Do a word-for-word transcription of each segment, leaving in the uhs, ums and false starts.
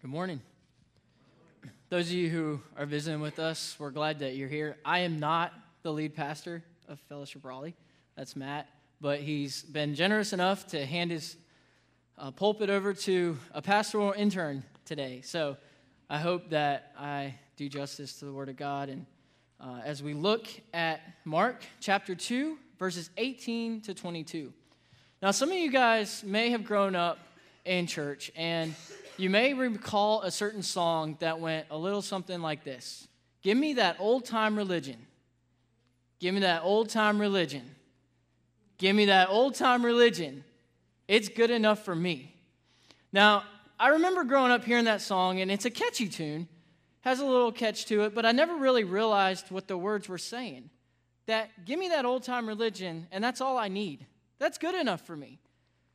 Good morning. Those of you who are visiting with us, we're glad that you're here. I am not the lead pastor of Fellowship Raleigh. That's Matt. But he's been generous enough to hand his uh, pulpit over to a pastoral intern today. So I hope that I do justice to the Word of God. And uh, as we look at Mark chapter two, verses eighteen to twenty-two. Now, some of you guys may have grown up in church, and you may recall a certain song that went a little something like this. Give me that old-time religion. Give me that old-time religion. Give me that old-time religion. It's good enough for me. Now, I remember growing up hearing that song, and it's a catchy tune. Has a little catch to it, but I never really realized what the words were saying. That, give me that old-time religion, and that's all I need. That's good enough for me.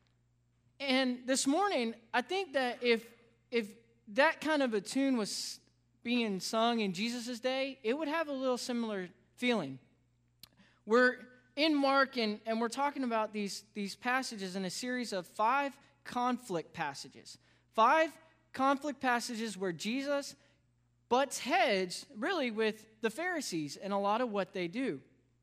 And this morning, I think that if if that kind of a tune was being sung in Jesus' day, it would have a little similar feeling. We're in Mark, and, and we're talking about these, these passages in a series of five conflict passages. Five conflict passages where Jesus butts heads, really, with the Pharisees and a lot of what they do.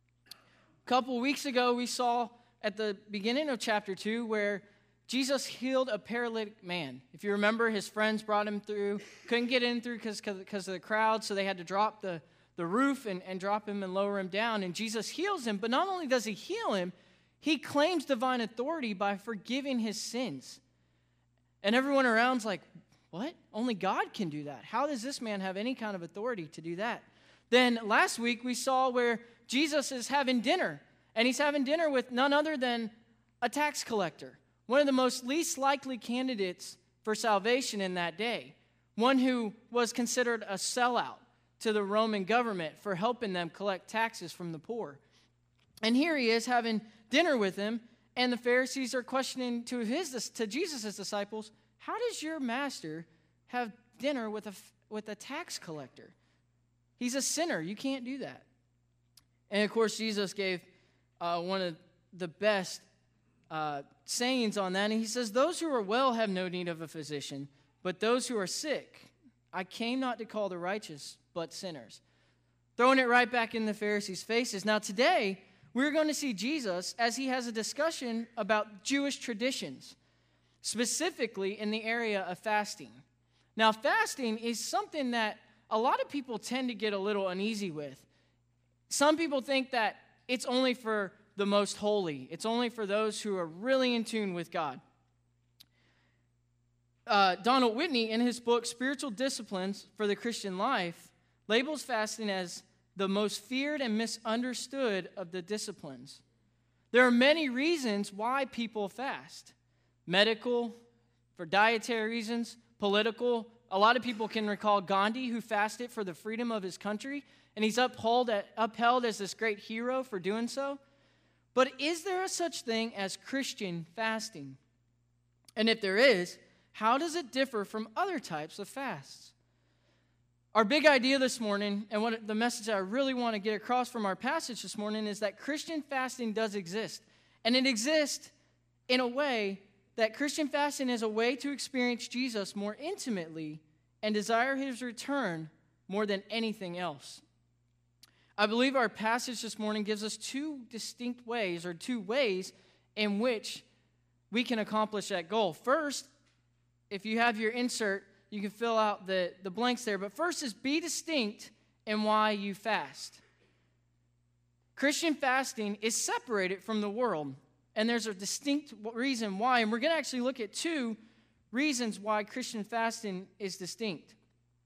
A couple weeks ago, we saw at the beginning of chapter two where Jesus healed a paralytic man. If you remember, his friends brought him through, couldn't get in through because of the crowd, so they had to drop the, the roof and, and drop him and lower him down. And Jesus heals him, but not only does he heal him, he claims divine authority by forgiving his sins. And everyone around's like, what? Only God can do that. How does this man have any kind of authority to do that? Then last week we saw where Jesus is having dinner, and he's having dinner with none other than a tax collector. One of the most least likely candidates for salvation in that day. One who was considered a sellout to the Roman government for helping them collect taxes from the poor. And here he is having dinner with him, and the Pharisees are questioning to his to Jesus' disciples, how does your master have dinner with a, with a tax collector? He's a sinner. You can't do that. And of course, Jesus gave uh, one of the best Uh, sayings on that, and he says, those who are well have no need of a physician, but those who are sick. I came not to call the righteous, but sinners. Throwing it right back in the Pharisees' faces. Now today, we're going to see Jesus as he has a discussion about Jewish traditions, specifically in the area of fasting. Now fasting is something that a lot of people tend to get a little uneasy with. Some people think that it's only for the most holy. It's only for those who are really in tune with God. Uh, Donald Whitney, in his book, Spiritual Disciplines for the Christian Life, labels fasting as the most feared and misunderstood of the disciplines. There are many reasons why people fast. Medical, for dietary reasons, political. A lot of people can recall Gandhi, who fasted for the freedom of his country, and he's upheld, upheld as this great hero for doing so. But is there a such thing as Christian fasting? And if there is, how does it differ from other types of fasts? Our big idea this morning, and what the message I really want to get across from our passage this morning, is that Christian fasting does exist. And it exists in a way that Christian fasting is a way to experience Jesus more intimately and desire his return more than anything else. I believe our passage this morning gives us two distinct ways, or two ways in which we can accomplish that goal. First, if you have your insert, you can fill out the, the blanks there. But first is be distinct in why you fast. Christian fasting is separated from the world, and there's a distinct reason why. And we're going to actually look at two reasons why Christian fasting is distinct.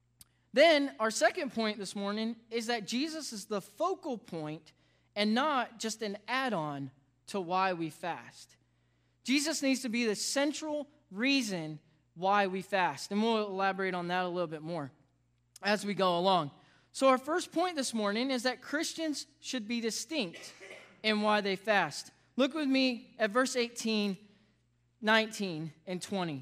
Then, our second point this morning is that Jesus is the focal point and not just an add-on to why we fast. Jesus needs to be the central reason why we fast. And we'll elaborate on that a little bit more as we go along. So our first point this morning is that Christians should be distinct in why they fast. Look with me at verse eighteen, nineteen, and twenty.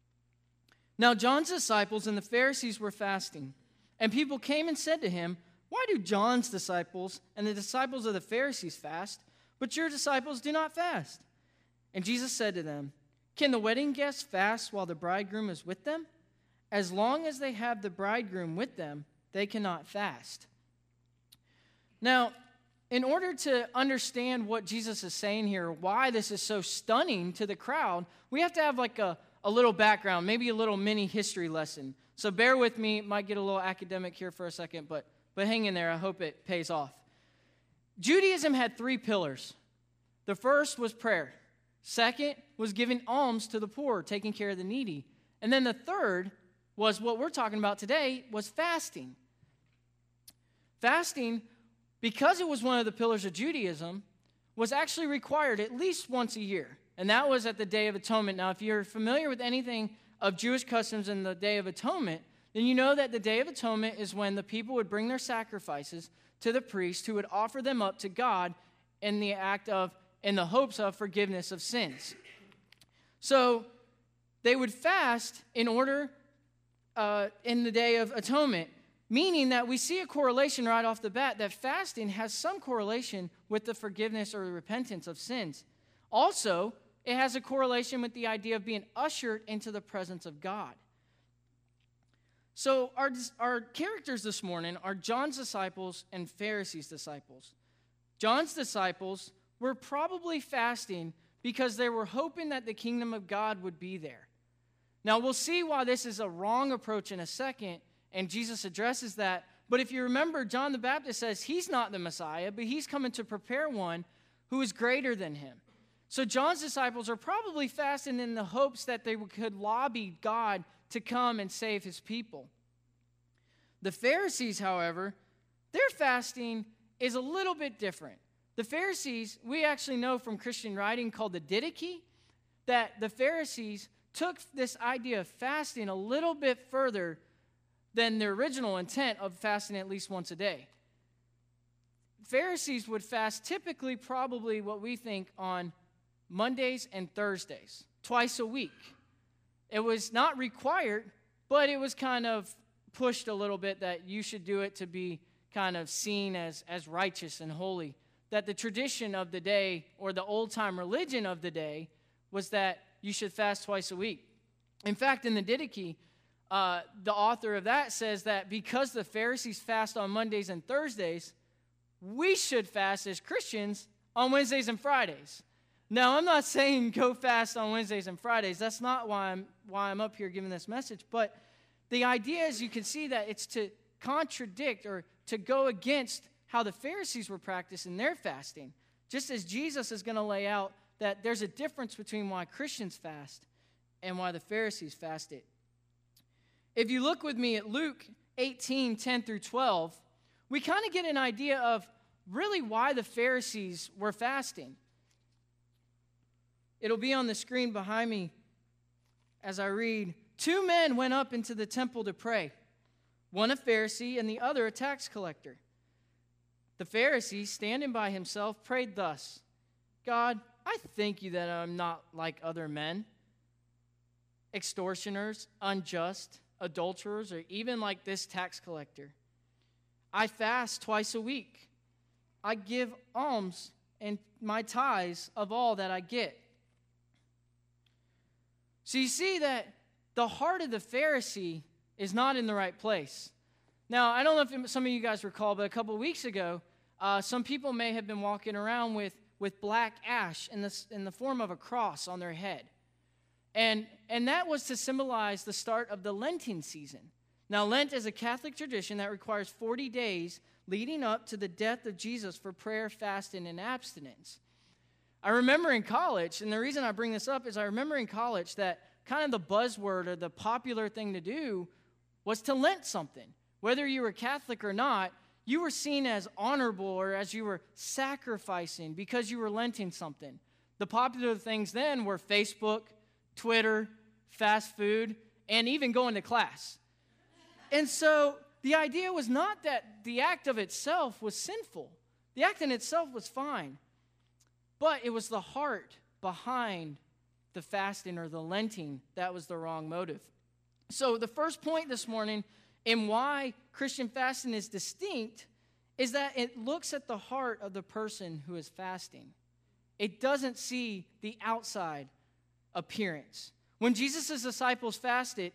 Now John's disciples and the Pharisees were fasting, and people came and said to him, why do John's disciples and the disciples of the Pharisees fast, but your disciples do not fast? And Jesus said to them, can the wedding guests fast while the bridegroom is with them? as long as they have the bridegroom with them, they cannot fast. Now, in order to understand what Jesus is saying here, why this is so stunning to the crowd, we have to have like a, a little background, maybe a little mini history lesson. So bear with me. It might get a little academic here for a second, but, but hang in there. I hope it pays off. Judaism had three pillars. The first was prayer. Second was giving alms to the poor, taking care of the needy. And then the third was what we're talking about today, was fasting. Fasting, because it was one of the pillars of Judaism, was actually required at least once a year. And that was at the Day of Atonement. Now, if you're familiar with anything of Jewish customs in the Day of Atonement, then you know that the Day of Atonement is when the people would bring their sacrifices to the priest, who would offer them up to God in the act of, in the hopes of forgiveness of sins. So they would fast in order, uh, in the Day of Atonement, meaning that we see a correlation right off the bat that fasting has some correlation with the forgiveness or the repentance of sins. Also, it has a correlation with the idea of being ushered into the presence of God. So our, our characters this morning are John's disciples and Pharisees' disciples. John's disciples were probably fasting because they were hoping that the kingdom of God would be there. Now, we'll see why this is a wrong approach in a second, and Jesus addresses that. But if you remember, John the Baptist says he's not the Messiah, but he's coming to prepare one who is greater than him. So John's disciples are probably fasting in the hopes that they could lobby God to come and save his people. The Pharisees, however, their fasting is a little bit different. The Pharisees, we actually know from Christian writing called the Didache, that the Pharisees took this idea of fasting a little bit further than the original intent of fasting at least once a day. Pharisees would fast typically probably what we think on Mondays and Thursdays, twice a week. It was not required, but it was kind of pushed a little bit that you should do it to be kind of seen as, as righteous and holy. That the tradition of the day, or the old-time religion of the day, was that you should fast twice a week. In fact, in the Didache, uh, the author of that says that because the Pharisees fast on Mondays and Thursdays, we should fast as Christians on Wednesdays and Fridays. Now, I'm not saying go fast on Wednesdays and Fridays. That's not why I'm why I'm up here giving this message. But the idea is, you can see that it's to contradict or to go against how the Pharisees were practicing their fasting. Just as Jesus is going to lay out that there's a difference between why Christians fast and why the Pharisees fasted. If you look with me at Luke eighteen, ten through twelve, we kind of get an idea of really why the Pharisees were fasting. It'll be on the screen behind me as I read. Two men went up into the temple to pray, one a Pharisee and the other a tax collector. The Pharisee, standing by himself, prayed thus, God, I thank you that I'm not like other men, extortioners, unjust, adulterers, or even like this tax collector. I fast twice a week. I give alms and my tithes of all that I get. So you see that the heart of the Pharisee is not in the right place. Now, I don't know if some of you guys recall, but a couple of weeks ago, uh, some people may have been walking around with, with black ash in the, in the form of a cross on their head. And, and that was to symbolize the start of the Lenten season. Now, Lent is a Catholic tradition that requires forty days leading up to the death of Jesus for prayer, fasting, and abstinence. I remember in college, and the reason I bring this up is I remember in college that kind of the buzzword or the popular thing to do was to Lent something. Whether you were Catholic or not, you were seen as honorable or as you were sacrificing because you were Lenting something. The popular things then were Facebook, Twitter, fast food, and even going to class. And so the idea was not that the act of itself was sinful. The act in itself was fine. But it was the heart behind the fasting or the Lenting that was the wrong motive. So the first point this morning in why Christian fasting is distinct is that it looks at the heart of the person who is fasting. It doesn't see the outside appearance. When Jesus' disciples fasted,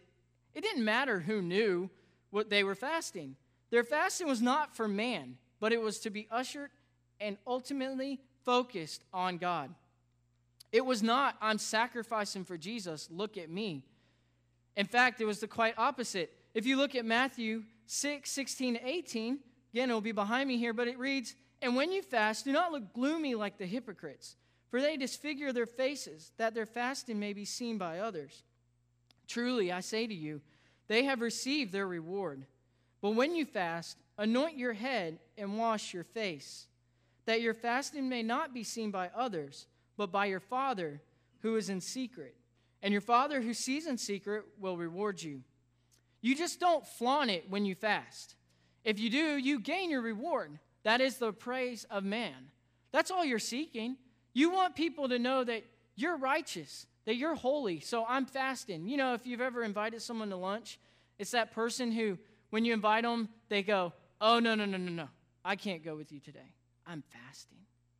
It didn't matter who knew what they were fasting. Their fasting was not for man, but it was to be ushered and ultimately focused on God. It was not, I'm sacrificing for Jesus, look at me. In fact, it was the quite opposite. If you look at Matthew six, sixteen to eighteen, again, it will be behind me here, but it reads, "And when you fast, do not look gloomy like the hypocrites, for they disfigure their faces, that their fasting may be seen by others. Truly, I say to you, they have received their reward. But when you fast, anoint your head and wash your face, that your fasting may not be seen by others, but by your Father who is in secret. And your Father who sees in secret will reward you." You just don't flaunt it when you fast. If you do, you gain your reward. That is the praise of man. That's all you're seeking. You want people to know that you're righteous, that you're holy, so I'm fasting. You know, if you've ever invited someone to lunch, it's that person who, when you invite them, they go, "Oh, no, no, no, no, no. I can't go with you today. I'm fasting."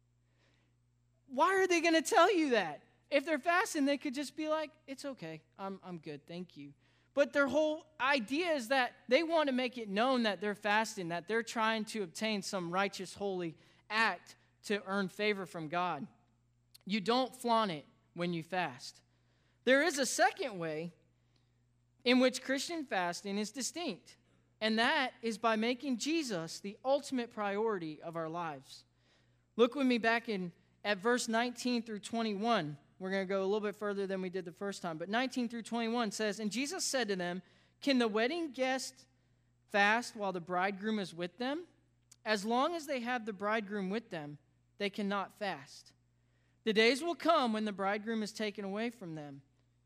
Why are they going to tell you that? If they're fasting, they could just be like, "It's okay. I'm, I'm good. Thank you." But their whole idea is that they want to make it known that they're fasting, that they're trying to obtain some righteous, holy act to earn favor from God. You don't flaunt it when you fast. There is a second way in which Christian fasting is distinct, and that is by making Jesus the ultimate priority of our lives. Look with me back in at verse nineteen through twenty-one. We're going to go a little bit further than we did the first time. But nineteen through twenty-one says, "And Jesus said to them, 'Can the wedding guests fast while the bridegroom is with them? As long as they have the bridegroom with them, they cannot fast. The days will come when the bridegroom is taken away from them,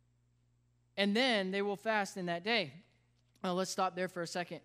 and then they will fast in that day.'" Well, let's stop there for a second.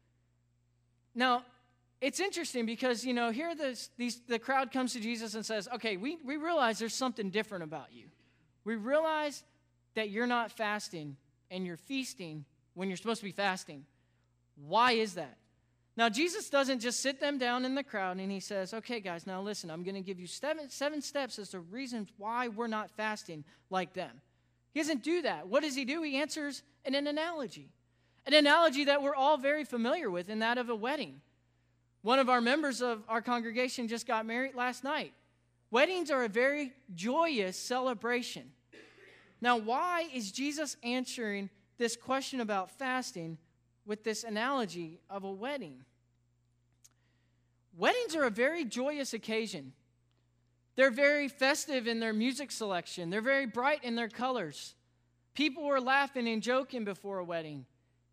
Now, it's interesting because, you know, here this, these, the crowd comes to Jesus and says, "Okay, we, we realize there's something different about you. We realize that you're not fasting and you're feasting when you're supposed to be fasting. Why is that?" Now, Jesus doesn't just sit them down in the crowd and he says, "Okay, guys, now listen, I'm going to give you seven, seven steps as to reasons why we're not fasting like them." He doesn't do that. What does he do? He answers in an analogy, an analogy that we're all very familiar with, and that of a wedding. One of our members of our congregation just got married last night. Weddings are a very joyous celebration. Now, why is Jesus answering this question about fasting with this analogy of a wedding? Weddings are a very joyous occasion. They're very festive in their music selection. They're very bright in their colors. People were laughing and joking before a wedding.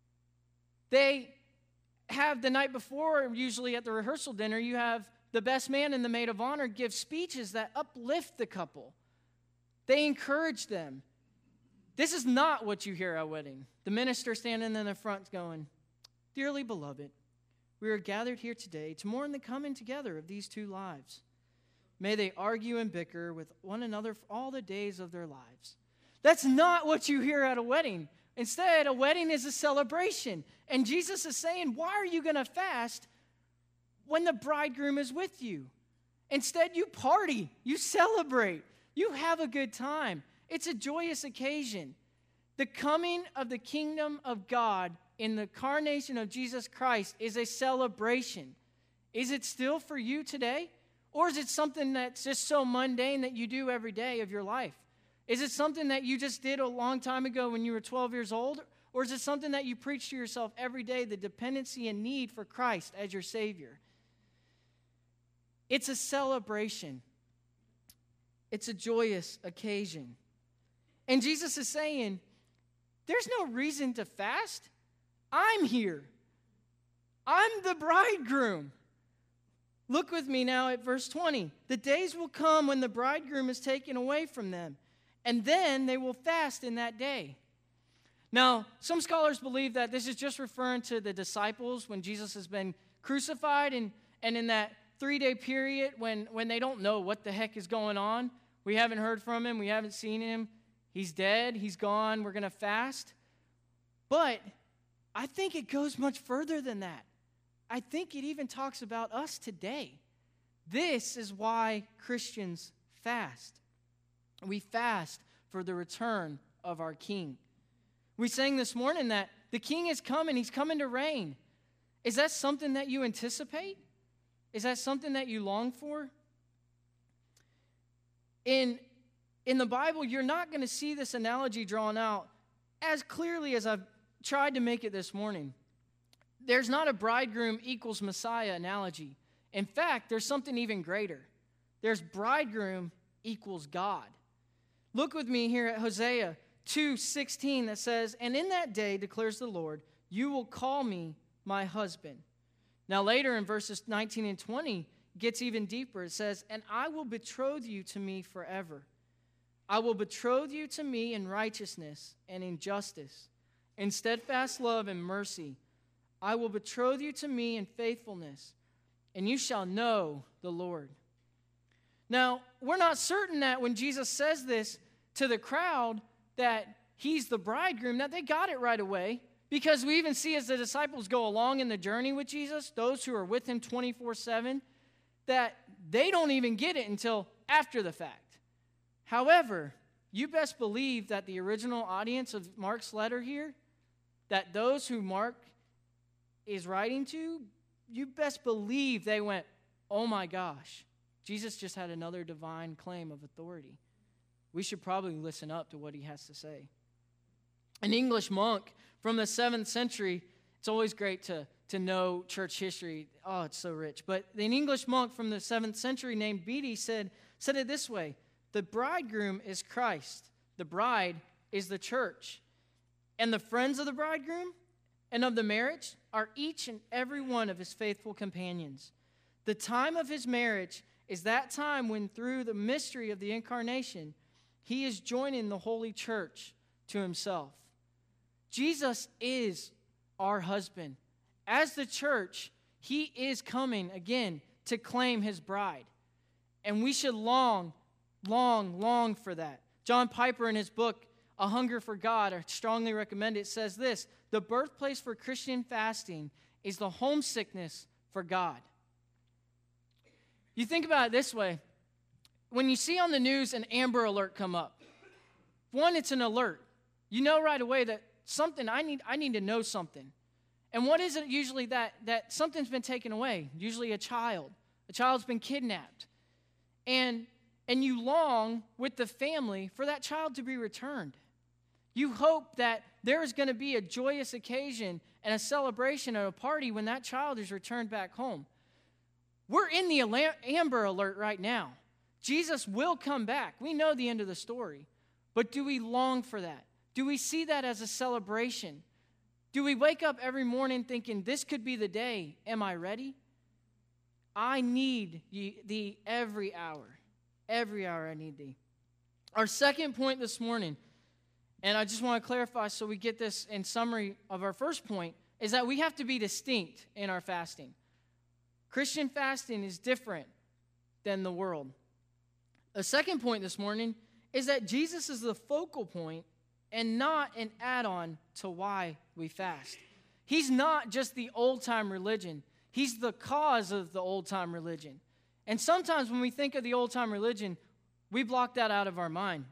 They have the night before, usually at the rehearsal dinner, you have the best man and the maid of honor give speeches that uplift the couple. They encourage them. This is not what you hear at a wedding. The minister standing in the front going, "Dearly beloved, we are gathered here today to mourn the coming together of these two lives. May they argue and bicker with one another for all the days of their lives." That's not what you hear at a wedding. Instead, a wedding is a celebration. And Jesus is saying, why are you going to fast when the bridegroom is with you? Instead, you party, you celebrate, you have a good time. It's a joyous occasion. The coming of the kingdom of God in the incarnation of Jesus Christ is a celebration. Is it still for you today? Or is it something that's just so mundane that you do every day of your life? Is it something that you just did a long time ago when you were twelve years old? Or is it something that you preach to yourself every day, the dependency and need for Christ as your Savior? It's a celebration. It's a joyous occasion. And Jesus is saying, there's no reason to fast. I'm here. I'm the bridegroom. Look with me now at verse twenty. "The days will come when the bridegroom is taken away from them, and then they will fast in that day." Now, some scholars believe that this is just referring to the disciples when Jesus has been crucified, and, and in that three-day period when, when they don't know what the heck is going on. We haven't heard from him. We haven't seen him. He's dead. He's gone. We're going to fast. But I think it goes much further than that. I think it even talks about us today. This is why Christians fast. We fast for the return of our King. We sang this morning that The king is coming. He's coming to reign. Is that something that you anticipate? Is that something that you long for? In, in the Bible, you're not going to see this analogy drawn out as clearly as I've tried to make it this morning. There's not a bridegroom equals Messiah analogy. In fact, there's something even greater. There's bridegroom equals God. Look with me here at Hosea two sixteen that says, "And in that day, declares the Lord, you will call me my husband." Now later in verses nineteen and twenty, it gets even deeper. It says, "And I will betroth you to me forever. I will betroth you to me in righteousness and in justice, in steadfast love and mercy. I will betroth you to me in faithfulness, and you shall know the Lord." Now, we're not certain that when Jesus says this to the crowd that he's the bridegroom, that they got it right away, because we even see as the disciples go along in the journey with Jesus, those who are with him twenty-four seven, that they don't even get it until after the fact. However, you best believe that the original audience of Mark's letter here, that those who Mark is writing to, you best believe they went, "Oh my gosh, Jesus just had another divine claim of authority. We should probably listen up to what he has to say." An English monk from the seventh century, it's always great to, to know church history. Oh, it's so rich. But an English monk from the seventh century named Beatty said, said it this way: "The bridegroom is Christ. The bride is the church. And the friends of the bridegroom and of the marriage are each and every one of his faithful companions. The time of his marriage is that time when, through the mystery of the incarnation, he is joining the holy church to himself." Jesus is our husband. As the church, he is coming again to claim his bride. And we should long, long, long for that. John Piper, in his book, A Hunger for God, I strongly recommend it, says this: "The birthplace for Christian fasting is the homesickness for God." You think about it this way. When you see on the news an Amber Alert come up, one, it's an alert. You know right away that something, I need I need to know something. And what is it usually that, that something's been taken away? Usually a child. A child's been kidnapped. And, and you long with the family for that child to be returned. You hope that there is going to be a joyous occasion and a celebration and a party when that child is returned back home. We're in the Amber Alert right now. Jesus will come back. We know the end of the story. But do we long for that? Do we see that as a celebration? Do we wake up every morning thinking, this could be the day? Am I ready? I need thee every hour. Every hour I need thee. Our second point this morning, and I just want to clarify so we get this in summary of our first point, is that we have to be distinct in our fasting. Christian fasting is different than the world. A second point this morning is that Jesus is the focal point and not an add-on to why we fast. He's not just the old-time religion. He's the cause of the old-time religion. And sometimes when we think of the old-time religion, we block that out of our mind.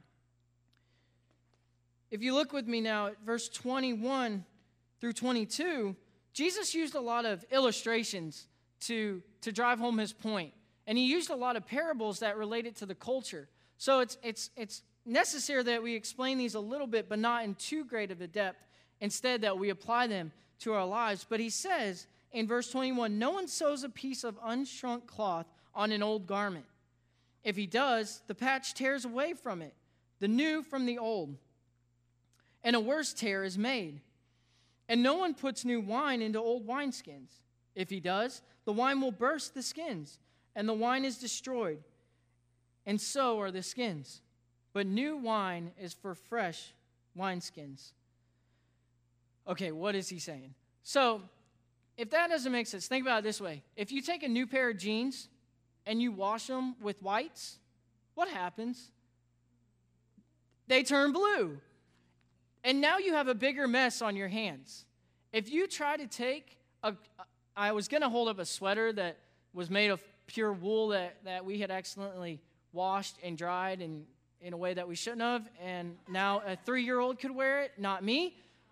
If you look with me now at verse twenty-one through twenty-two, Jesus used a lot of illustrations to, to drive home his point. And he used a lot of parables that related to the culture. So it's it's it's necessary that we explain these a little bit, but not in too great of a depth. Instead, that we apply them to our lives. But he says in verse twenty-one, "No one sews a piece of unshrunk cloth on an old garment. If he does, the patch tears away from it, the new from the old, and a worse tear is made. And no one puts new wine into old wineskins. If he does, the wine will burst the skins, and the wine is destroyed, and so are the skins. But new wine is for fresh wineskins." Okay, what is he saying? So, if that doesn't make sense, think about it this way. If you take a new pair of jeans and you wash them with whites, what happens? They turn blue. And now you have a bigger mess on your hands. If you try to take a, I was going to hold up a sweater that was made of pure wool that, that we had accidentally washed and dried and in a way that we shouldn't have, and now a three-year-old could wear it, not me.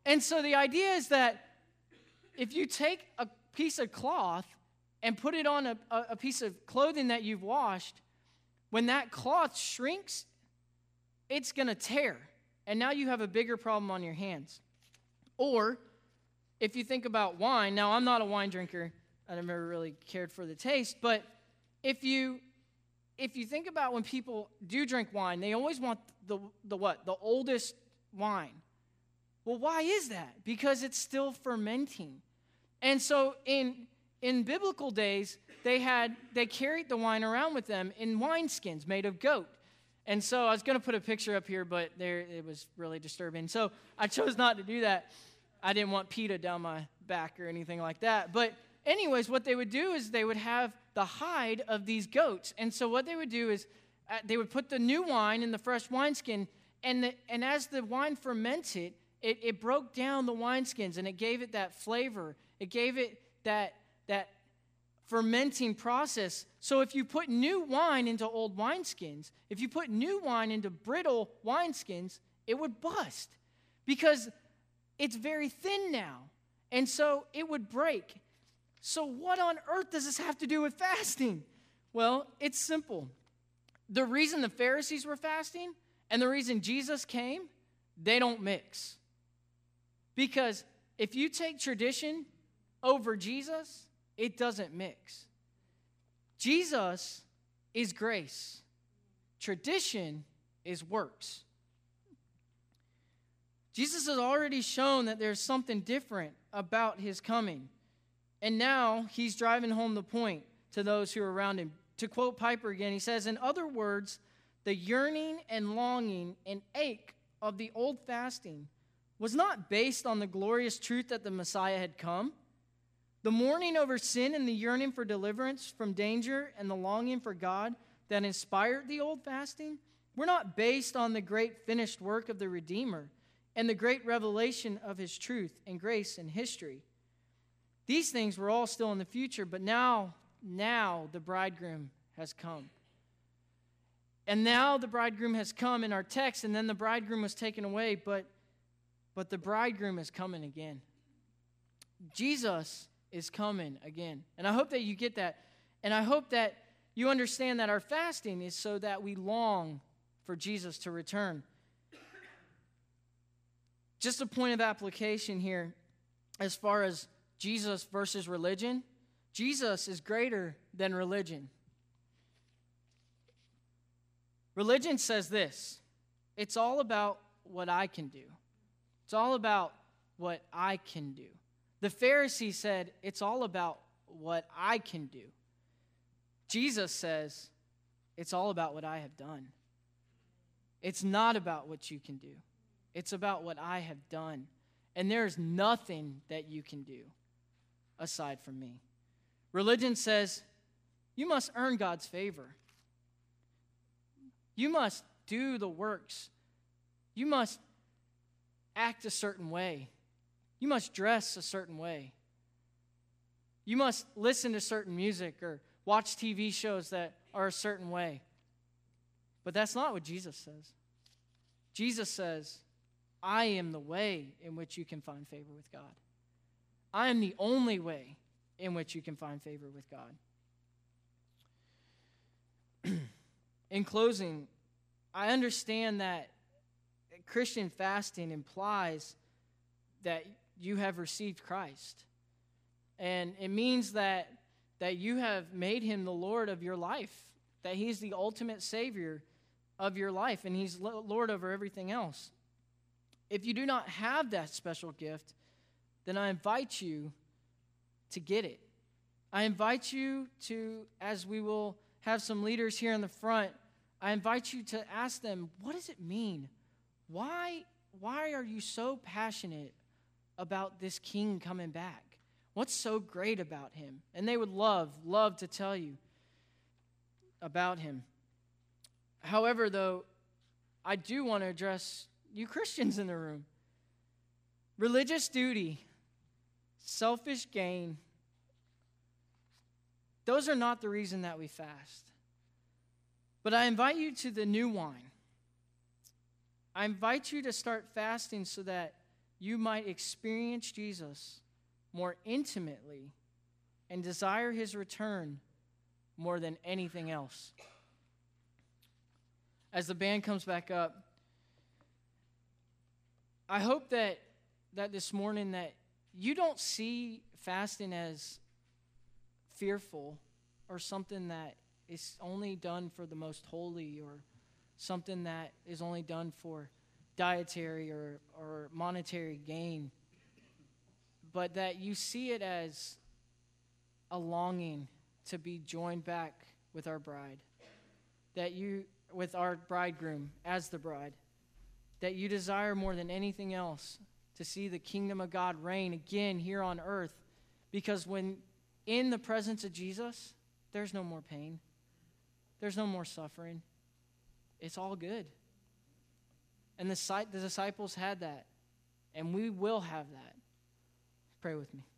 And so the idea is that if you take a piece of cloth and put it on a, a piece of clothing that you've washed, when that cloth shrinks, it's going to tear. And now you have a bigger problem on your hands. Or if you think about wine, now I'm not a wine drinker. I never really cared for the taste. But if you if you think about when people do drink wine, they always want the, the what? The oldest wine. Well, why is that? Because it's still fermenting. And so in in biblical days, they had they carried the wine around with them in wineskins made of goat. And so I was going to put a picture up here, but there it was really disturbing. So I chose not to do that. I didn't want PETA down my back or anything like that. But anyways, what they would do is they would have the hide of these goats. And so what they would do is uh, they would put the new wine in the fresh wineskin, and the, and as the wine fermented, it, it broke down the wineskins, and it gave it that flavor. It gave it that that fermenting process. So if you put new wine into old wineskins, if you put new wine into brittle wineskins, it would bust because it's very thin now. And so it would break. So what on earth does this have to do with fasting? Well, it's simple. The reason the Pharisees were fasting and the reason Jesus came, they don't mix. Because if you take tradition over Jesus, it doesn't mix. Jesus is grace. Tradition is works. Jesus has already shown that there's something different about his coming. And now he's driving home the point to those who are around him. To quote Piper again, he says, in other words, the yearning and longing and ache of the old fasting was not based on the glorious truth that the Messiah had come. The mourning over sin and the yearning for deliverance from danger and the longing for God that inspired the old fasting were not based on the great finished work of the Redeemer and the great revelation of his truth and grace in history. These things were all still in the future, but now, now the bridegroom has come. And now the bridegroom has come in our text, and then the bridegroom was taken away, but, but the bridegroom is coming again. Jesus is coming again. And I hope that you get that. And I hope that you understand that our fasting is so that we long for Jesus to return. Just a point of application here as far as Jesus versus religion. Jesus is greater than religion. Religion says this: it's all about what I can do. It's all about what I can do. The Pharisees said, it's all about what I can do. Jesus says, it's all about what I have done. It's not about what you can do. It's about what I have done. And there's nothing that you can do aside from me. Religion says, you must earn God's favor. You must do the works. You must act a certain way. You must dress a certain way. You must listen to certain music or watch T V shows that are a certain way. But that's not what Jesus says. Jesus says, I am the way in which you can find favor with God. I am the only way in which you can find favor with God. In closing, I understand that Christian fasting implies that you have received Christ. And it means that, that you have made him the Lord of your life, that he's the ultimate Savior of your life, and he's Lord over everything else. If you do not have that special gift, then I invite you to get it. I invite you to, as we will have some leaders here in the front, I invite you to ask them, what does it mean? Why, why are you so passionate about this king coming back? What's so great about him? And they would love, love to tell you about him. However, though, I do want to address you Christians in the room. Religious duty, selfish gain, those are not the reason that we fast. But I invite you to the new wine. I invite you to start fasting so that you might experience Jesus more intimately and desire his return more than anything else. As the band comes back up, I hope that, that this morning that you don't see fasting as fearful or something that is only done for the most holy or something that is only done for dietary or, or monetary gain, but that you see it as a longing to be joined back with our bride, that you, with our bridegroom as the bride, that you desire more than anything else to see the kingdom of God reign again here on earth, because when in the presence of Jesus, there's no more pain, there's no more suffering. It's all good. And the, the disciples had that, and we will have that. Pray with me.